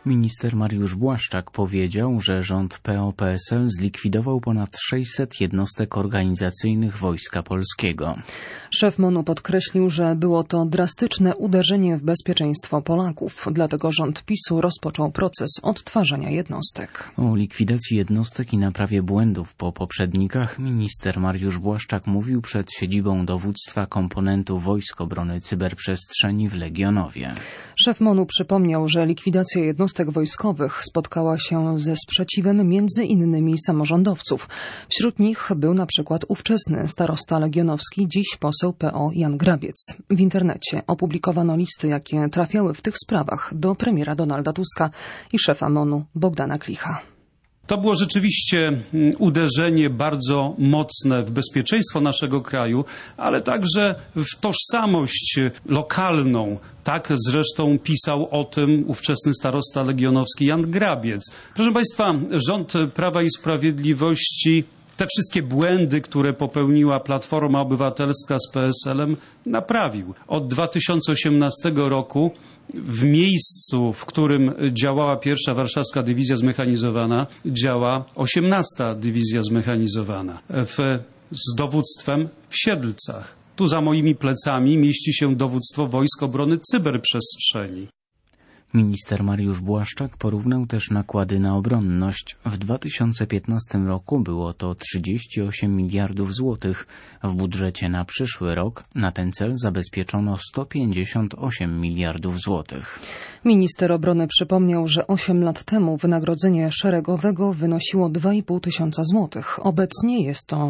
Minister Mariusz Błaszczak powiedział, że rząd PO-PSL zlikwidował ponad 600 jednostek organizacyjnych Wojska Polskiego. Szef MON-u podkreślił, że było to drastyczne uderzenie w bezpieczeństwo Polaków. Dlatego rząd PiS-u rozpoczął proces odtwarzania jednostek. O likwidacji jednostek i naprawie błędów po poprzednikach minister Mariusz Błaszczak mówił przed siedzibą dowództwa komponentu Wojsk Obrony Cyberprzestrzeni w Legionowie. Szef MON-u przypomniał, że likwidacja jednostek wojskowych spotkała się ze sprzeciwem między innymi samorządowców. Wśród nich był na przykład ówczesny starosta legionowski, dziś poseł PO Jan Grabiec. W internecie opublikowano listy, jakie trafiały w tych sprawach do premiera Donalda Tuska i szefa MON-u Bogdana Klicha. To było rzeczywiście uderzenie bardzo mocne w bezpieczeństwo naszego kraju, ale także w tożsamość lokalną. Tak zresztą pisał o tym ówczesny starosta legionowski Jan Grabiec. Proszę Państwa, rząd Prawa i Sprawiedliwości te wszystkie błędy, które popełniła Platforma Obywatelska z PSL-em, naprawił. Od 2018 roku w miejscu, w którym działała 1. Warszawska Dywizja Zmechanizowana, działa 18. Dywizja Zmechanizowana z dowództwem w Siedlcach. Tu za moimi plecami mieści się dowództwo Wojsk Obrony Cyberprzestrzeni. Minister Mariusz Błaszczak porównał też nakłady na obronność. W 2015 roku było to 38 miliardów złotych. W budżecie na przyszły rok na ten cel zabezpieczono 158 miliardów złotych. Minister obrony przypomniał, że 8 lat temu wynagrodzenie szeregowego wynosiło 2,5 tysiąca złotych. Obecnie jest to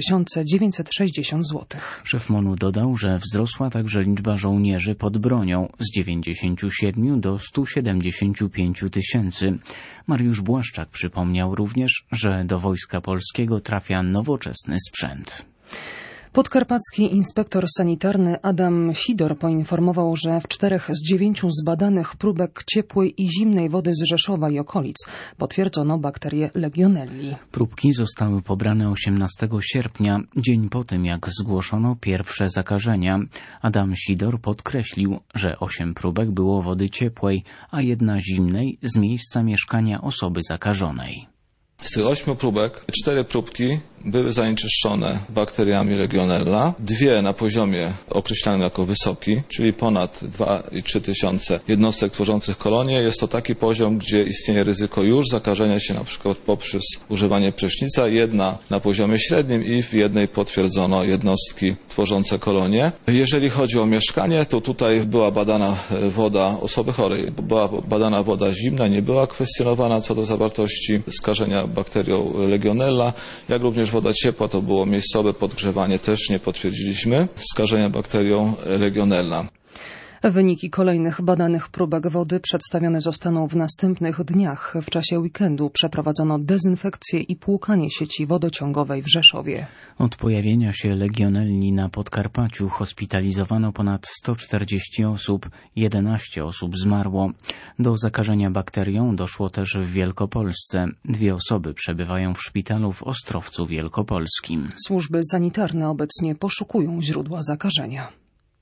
4960 złotych. Szef MON-u dodał, że wzrosła także liczba żołnierzy pod bronią z 97 do 175 tysięcy. Mariusz Błaszczak przypomniał również, że do Wojska Polskiego trafia nowoczesny sprzęt. Podkarpacki inspektor sanitarny Adam Sidor poinformował, że w 4 z 9 zbadanych próbek ciepłej i zimnej wody z Rzeszowa i okolic potwierdzono bakterię Legionelli. Próbki zostały pobrane 18 sierpnia, dzień po tym jak zgłoszono pierwsze zakażenia. Adam Sidor podkreślił, że 8 próbek było wody ciepłej, a 1 zimnej z miejsca mieszkania osoby zakażonej. Z tych 8 próbek 4 próbki były zanieczyszczone bakteriami Legionella, 2 na poziomie określanym jako wysoki, czyli ponad 2,3 tysiące jednostek tworzących kolonię. Jest to taki poziom, gdzie istnieje ryzyko już zakażenia się na przykład poprzez używanie prysznica, 1 na poziomie średnim i w 1 potwierdzono jednostki tworzące kolonie. Jeżeli chodzi o mieszkanie, to tutaj była badana woda osoby chorej, była badana woda zimna, nie była kwestionowana co do zawartości skażenia bakterią Legionella, jak również woda ciepła, to było miejscowe podgrzewanie, też nie potwierdziliśmy skażenia bakterią Legionella. Wyniki kolejnych badanych próbek wody przedstawione zostaną w następnych dniach. W czasie weekendu przeprowadzono dezynfekcję i płukanie sieci wodociągowej w Rzeszowie. Od pojawienia się Legionelli na Podkarpaciu hospitalizowano ponad 140 osób, 11 osób zmarło. Do zakażenia bakterią doszło też w Wielkopolsce. 2 osoby przebywają w szpitalu w Ostrowcu Wielkopolskim. Służby sanitarne obecnie poszukują źródła zakażenia.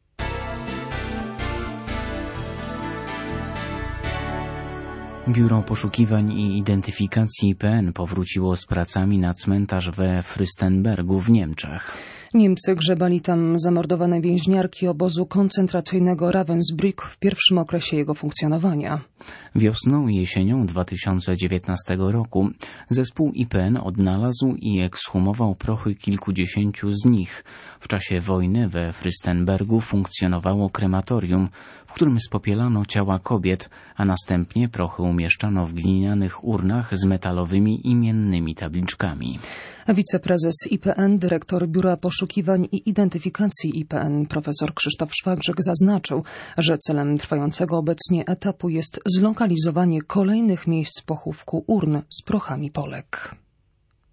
Biuro Poszukiwań i Identyfikacji IPN powróciło z pracami na cmentarz we Fürstenbergu w Niemczech. Niemcy grzebali tam zamordowane więźniarki obozu koncentracyjnego Ravensbrück w pierwszym okresie jego funkcjonowania. Wiosną i jesienią 2019 roku zespół IPN odnalazł i ekshumował prochy kilkudziesięciu z nich. W czasie wojny we Fürstenbergu funkcjonowało krematorium, w którym spopielano ciała kobiet, a następnie prochy umieszczano w glinianych urnach z metalowymi imiennymi tabliczkami. Wiceprezes IPN, dyrektor Biura Poszukiwań i Identyfikacji IPN, profesor Krzysztof Szwagrzyk zaznaczył, że celem trwającego obecnie etapu jest zlokalizowanie kolejnych miejsc pochówku urn z prochami Polek.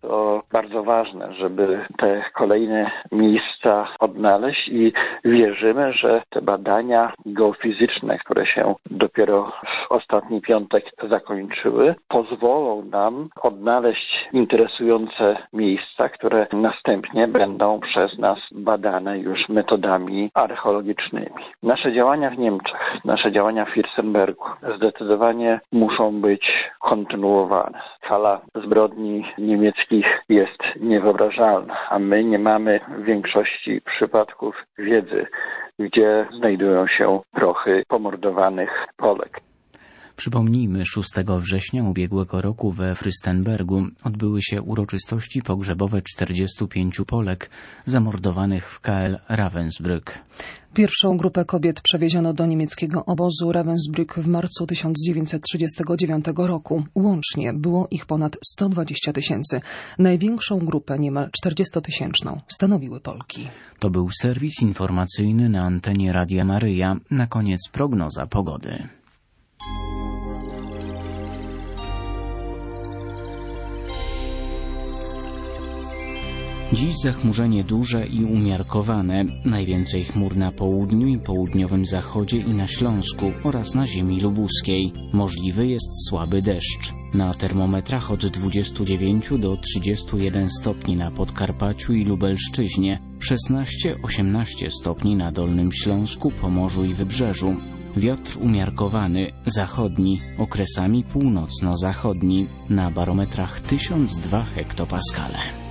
to bardzo ważne, żeby te kolejne miejsca odnaleźć i wierzymy, że te badania geofizyczne, które się dopiero w ostatni piątek zakończyły, pozwolą nam odnaleźć interesujące miejsca, które następnie będą przez nas badane już metodami archeologicznymi. Nasze działania w Niemczech, nasze działania w Firstenbergu zdecydowanie muszą być kontynuowane. Skala zbrodni niemieckich jest niewyobrażalna, a my nie mamy w większości przypadków wiedzy, gdzie znajdują się prochy pomordowanych Polek. Przypomnijmy, 6 września ubiegłego roku we Frystenbergu odbyły się uroczystości pogrzebowe 45 Polek zamordowanych w KL Ravensbrück. Pierwszą grupę kobiet przewieziono do niemieckiego obozu Ravensbrück w marcu 1939 roku. Łącznie było ich ponad 120 000. Największą grupę, niemal 40-tysięczną, stanowiły Polki. To był serwis informacyjny na antenie Radia Maryja. Na koniec prognoza pogody. Dziś zachmurzenie duże i umiarkowane. Najwięcej chmur na południu i południowym zachodzie i na Śląsku oraz na ziemi lubuskiej. Możliwy jest słaby deszcz. Na termometrach od 29 do 31 stopni na Podkarpaciu i Lubelszczyźnie, 16-18 stopni na Dolnym Śląsku, Pomorzu i Wybrzeżu. Wiatr umiarkowany, zachodni, okresami północno-zachodni, na barometrach 1002 hektopaskale.